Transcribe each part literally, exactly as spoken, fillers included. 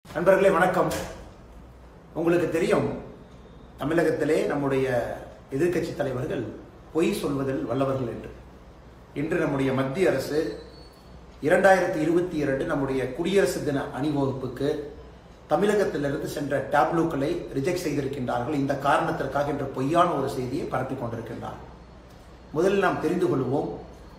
நண்பர்களே வணக்கம். உங்களுக்கு தெரியும், தமிழகத்திலே நம்முடைய எதிர்க்கட்சி தலைவர்கள் பொய் சொல்வதில் வல்லவர்கள் என்று. இன்று நம்முடைய மத்திய அரசு இரண்டாயிரத்தி இருபத்தி இரண்டு நம்முடைய குடியரசு தின அணிவகுப்புக்கு தமிழகத்திலிருந்து சென்ற டேப்லூக்களை ரிஜெக்ட் செய்திருக்கின்றார்கள். இந்த காரணத்திற்காக என்ற பொய்யான ஒரு செய்தியை பரப்பிக் கொண்டிருக்கின்றார். முதலில் நாம் தெரிந்து கொள்வோம்,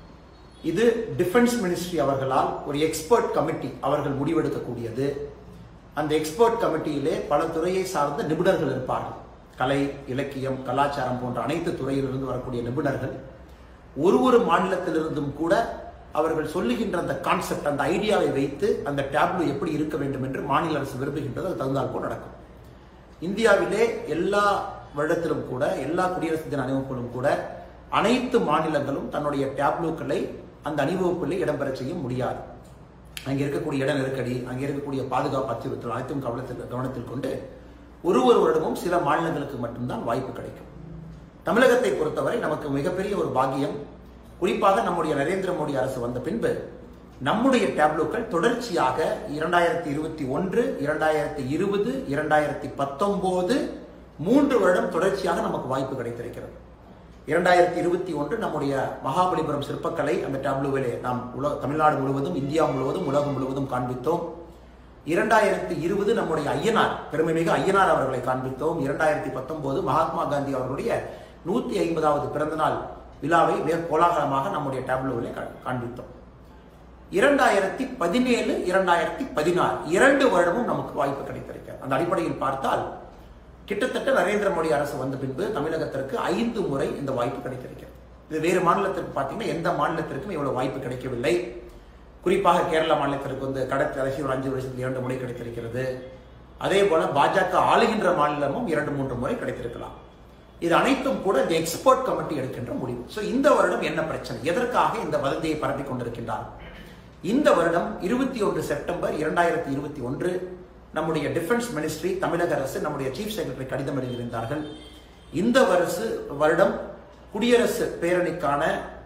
இது டிஃபென்ஸ் மினிஸ்ட்ரி அவர்களால் ஒரு எக்ஸ்பர்ட் கமிட்டி அவர்கள் முடிவெடுக்கக்கூடியது. அந்த எக்ஸ்பர்ட் கமிட்டியிலே பல துறையை சார்ந்த நிபுணர்கள் இருப்பார்கள். கலை, இலக்கியம், கலாச்சாரம் போன்ற அனைத்து துறையிலிருந்து வரக்கூடிய நிபுணர்கள். ஒரு ஒரு மாநிலத்திலிருந்தும் கூட அவர்கள் சொல்லுகின்ற அந்த கான்செப்ட், அந்த ஐடியாவை வைத்து அந்த டேப்லூ எப்படி இருக்க வேண்டும் என்று மாநில அரசு விரும்புகின்றது. அது தகுந்தால் போல் நடக்கும். இந்தியாவிலே எல்லா வருடத்திலும் கூட, எல்லா குடியரசு தின அணிவகுப்பிலும் கூட அனைத்து மாநிலங்களும் தன்னுடைய டேப்லூக்களை அந்த அணிவகுப்பிலே இடம்பெற செய்ய முடியாது. அங்கே இருக்கக்கூடிய இட நெருக்கடி, அங்கே இருக்கக்கூடிய பாதுகாப்பு அச்சுறுத்தல் அனைத்தும் கவனத்தில் கவனத்தில் கொண்டு ஒரு ஒரு வருடமும் சில மாநிலங்களுக்கு மட்டும்தான் வாய்ப்பு கிடைக்கும். தமிழகத்தை பொறுத்தவரை நமக்கு மிகப்பெரிய ஒரு பாக்கியம். குறிப்பாக நம்முடைய நரேந்திர மோடி அரசு வந்த பின்பு நம்முடைய டேப்லூக்கள் தொடர்ச்சியாக இரண்டாயிரத்தி இருபத்தி ஒன்று இரண்டாயிரத்தி இருபது இரண்டாயிரத்தி பத்தொன்பது மூன்று வருடம் தொடர்ச்சியாக நமக்கு வாய்ப்பு கிடைத்திருக்கிறது. இரண்டாயிரத்தி இருபத்தி ஒன்று நம்முடைய மகாபலிபுரம் சிற்பக்கலை அந்த டேப்லூவிலே நாம் உலக தமிழ்நாடு முழுவதும், இந்தியா முழுவதும், உலகம் முழுவதும் காண்பித்தோம். இரண்டாயிரத்தி இருபது நம்முடைய ஐயனார், பெருமைமிகு ஐயனார் அவர்களை காண்பித்தோம். இரண்டாயிரத்தி பத்தொன்பது மகாத்மா காந்தி அவர்களுடைய நூத்தி ஐம்பதாவது பிறந்த நாள் விழாவை மிக கோலாகலமாக நம்முடைய டேப்லூவிலே காண்பித்தோம். இரண்டாயிரத்தி பதினேழு இரண்டாயிரத்தி பதினாறு இரண்டு வருடமும் நமக்கு வாய்ப்பு கிடைத்திருக்கிறது. அந்த அடிப்படையில் பார்த்தால் கிட்டத்தட்ட நரேந்திர மோடி அரசு வந்த பின்பு தமிழகத்திற்கு ஐந்து முறை இந்த வாய்ப்பு கிடைத்திருக்கிறது. இது வேறு மாநிலத்திற்கு பார்த்தீங்கன்னா எந்த மாநிலத்திற்கும் இவ்வளவு வாய்ப்பு கிடைக்கவில்லை. குறிப்பாக கேரள மாநிலத்திற்கு வந்து கடற்கரை அரசு ஒரு அஞ்சு வருஷத்துக்கு இரண்டு முறை கிடைத்திருக்கிறது. அதே போல பாஜக ஆளுகின்ற மாநிலமும் இரண்டு மூன்று முறை கிடைத்திருக்கலாம். இது அனைத்தும் கூட இந்த எக்ஸ்பர்ட் கமிட்டி எடுக்கின்ற முடிவு. சோ இந்த வருடம் என்ன பிரச்சனை, எதற்காக இந்த வதந்தியை பரப்பிக் கொண்டிருக்கின்றார்? இந்த வருடம் இருபத்தி ஒன்று செப்டம்பர் இரண்டாயிரத்தி இருபத்தி ஒன்று நம்முடைய டிஃபென்ஸ் மினிஸ்ட்ரி, தமிழக அரசு நம்முடைய சீஃப் செக்ரட்டரி கடிதம் எழுதியிருந்தார்கள். இந்த வருஷ வருடம் குடியரசு பேரணிக்கான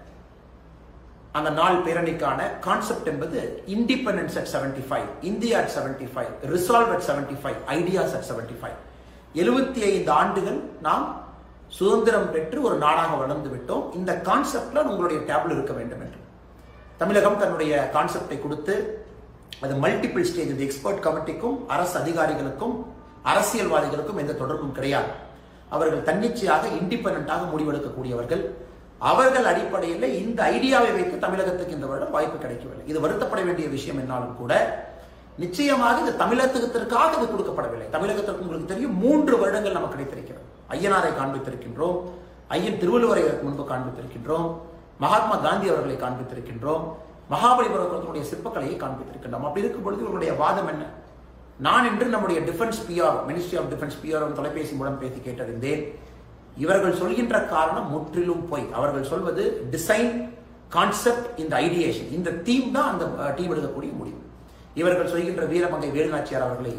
அந்த நாள் பேரணிக்கான கான்செப்ட் என்பது independence at seventy five, India at seventy five, resolve at seventy five, ideas at seventy five. எழுபத்தி ஐந்து ஆண்டுகள் நாம் சுதந்திரம் பெற்று ஒரு நாடாக வளர்ந்து விட்டோம். இந்த கான்செப்ட்ல உங்களுடைய டேப்லூ இருக்க வேண்டும் என்று தமிழகம் தன்னுடைய கான்செப்டை கொடுத்து, அது மல்டிபிள் ஸ்டேஜ். இந்த எக்ஸ்பர்ட் கமிட்டிக்கும் அரசு அதிகாரிகளுக்கும் அரசியல்வாதிகளுக்கும் எந்த தொடர்பும் கிடையாது. அவர்கள் தன்னிச்சையாக இண்டிபெண்டன்டாக முடிவெடுக்கக்கூடியவர்கள். அவர்கள் அடிப்படையில் இந்த ஐடியாவை வைத்து தமிழகத்துக்கு இந்த வருடம் வாய்ப்பு கிடைக்கவில்லை. இது வருத்தப்பட வேண்டிய விஷயம் என்னாலும் கூட நிச்சயமாக இது தமிழகத்திற்காக இது கொடுக்கப்படவில்லை. தமிழகத்திற்கு உங்களுக்கு தெரியும், மூன்று வருடங்கள் நமக்கு கிடைத்திருக்கிறது. ஐயனாரை காண்பித்திருக்கின்றோம், ஐயன் திருவள்ளுவரை முன்பு காண்பித்திருக்கின்றோம், மகாத்மா காந்தி அவர்களை காண்பித்திருக்கின்றோம், மகாபலிபுரத்தினுடைய சிற்பக்கலையை காண்பித்திருக்கின்றோம். அப்படி இருக்கும் பொழுது இவருடைய வாதம் என்ன? நான் இன்று நம்முடைய defence PR, ministry of defence PR தொலைபேசி மூலம் பேசி கேட்டறிந்தேன். இவர்கள் சொல்கின்ற காரணம் முற்றிலும் பொய். அவர்கள் சொல்வது டிசைன், கான்செப்ட், இந்த ஐடியேஷன், இந்த தீம் தான் அந்த டீம் எடுக்கக்கூடிய முடிவு. இவர்கள் சொல்கின்ற வீரமங்கை வேலுநாச்சியார் அவர்களை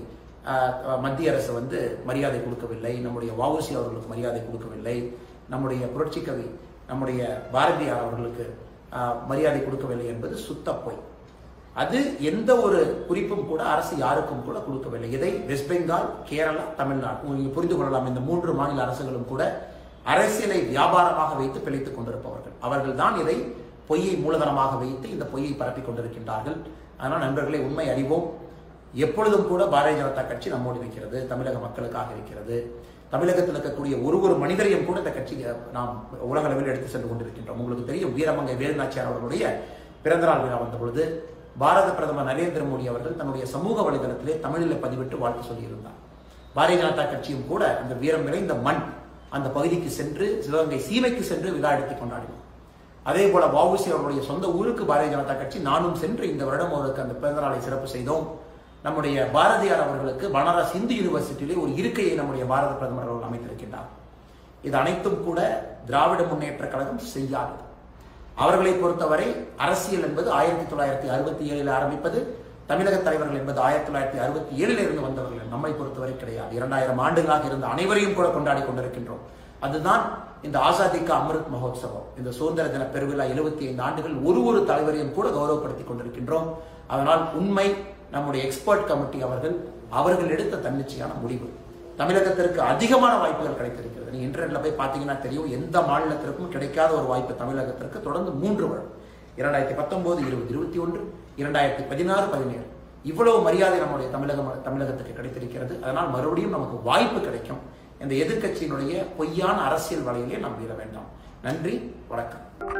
மத்திய அரசு வந்து மரியாதை கொடுக்கவில்லை, நம்முடைய வஉசி அவர்களுக்கு மரியாதை கொடுக்கவில்லை, நம்முடைய புரட்சி கவி நம்முடைய பாரதியார் அவர்களுக்கு மரியாதை கொடுக்கவில்லை என்பது சுத்த பொய். அது எந்த ஒரு குறிப்பும் கூட அரசு யாருக்கும் கூட கொடுக்கவில்லை. இதை வெஸ்ட் பெங்கால், கேரளா, தமிழ்நாடு, நீங்க புரிந்து கொள்ளலாம். இந்த மூன்று மாநில அரசுகளும் கூட அரசியலை வியாபாரமாக வைத்து பிழைத்துக் கொண்டிருப்பவர்கள். அவர்கள் தான் இதை பொய்யை மூலதனமாக வைத்து இந்த பொய்யை பரப்பிக் கொண்டிருக்கின்றார்கள். அதனால் நண்பர்களை உண்மை அறிவோம். எப்பொழுதும் கூட பாரதிய ஜனதா கட்சி நம்மோடு இருக்கிறது, தமிழக மக்களுக்காக இருக்கிறது. தமிழகத்தில் இருக்கக்கூடிய ஒரு ஒரு மனிதரையும் கூட இந்த கட்சி நாம் உலக அளவில் எடுத்து சென்று கொண்டிருக்கின்றோம். உங்களுக்கு தெரியும், வீரமங்கை வேலுநாச்சியார் அவர்களுடைய பிறந்தநாள் விழா வந்த பொழுது பாரத பிரதமர் நரேந்திர மோடி அவர்கள் தன்னுடைய சமூக வலைதளத்திலே தமிழில் பதிவிட்டு வாழ்த்து சொல்லியிருந்தார். பாரதிய ஜனதா கட்சியும் கூட அந்த வீரம் நிறைந்த மண் அந்த பகுதிக்கு சென்று, சிவகங்கை சீமைக்கு சென்று விழா எடுத்துக் கொண்டாடினோம். அதே போல வஉசி அவருடைய சொந்த ஊருக்கு பாரதிய ஜனதா கட்சி நானும் சென்று இந்த வருடம் அவருக்கு அந்த பிறந்தநாளை சிறப்பு செய்தோம். நம்முடைய பாரதியார் அவர்களுக்கு பனாரஸ் இந்து யூனிவர்சிட்டியிலே ஒரு இருக்கையை நம்முடைய பாரத பிரதமர் அவர்கள் அமைத்திருக்கின்றார். இது அனைத்தும் கூட திராவிட முன்னேற்ற கழகம் செய்யாது. அவர்களை பொறுத்தவரை அரசியல் என்பது ஆயிரத்தி தொள்ளாயிரத்தி அறுபத்தி ஏழில் ஆரம்பிப்பது, தமிழக தலைவர்கள் என்பது ஆயிரத்தி தொள்ளாயிரத்தி அறுபத்தி ஏழில் இருந்து வந்தவர்கள். நம்மை பொறுத்தவரை கிடையாது. இரண்டாயிரம் ஆண்டுகளாக இருந்த அனைவரையும் கூட கொண்டாடி கொண்டிருக்கின்றோம். அதுதான் இந்த ஆசாதிக்கா அமிர்த் மகோத்சவம், இந்த சுதந்திர தின பெருவிழா. எழுபத்தி ஐந்து ஆண்டுகள் ஒரு ஒரு தலைவரையும் கூட கௌரவப்படுத்திக் கொண்டிருக்கின்றோம். அதனால் உண்மை நம்முடைய எக்ஸ்பர்ட் கமிட்டி அவர்கள் அவர்கள் எடுத்த தன்னிச்சையான முடிவு. தமிழகத்திற்கு அதிகமான வாய்ப்புகள் கிடைத்திருக்கிறது. நீங்க இன்டர்நெட்ல போய் பார்த்தீங்கன்னா தெரியும், எந்த மாநிலத்திற்கும் கிடைக்காத ஒரு வாய்ப்பு தமிழகத்திற்கு தொடர்ந்து மூன்று வருடம், இரண்டாயிரத்தி பத்தொன்பது இருபது இருபத்தி ஒன்று இரண்டாயிரத்தி பதினாறு பதினேழு இவ்வளவு மரியாதை நம்முடைய தமிழகம் தமிழகத்துக்கு கிடைத்திருக்கிறது. அதனால் மறுபடியும் நமக்கு வாய்ப்பு கிடைக்கும். இந்த எதிர்க்கட்சியினுடைய பொய்யான அரசியல் வலையிலே நாம் வீழ வேண்டாம். நன்றி, வணக்கம்.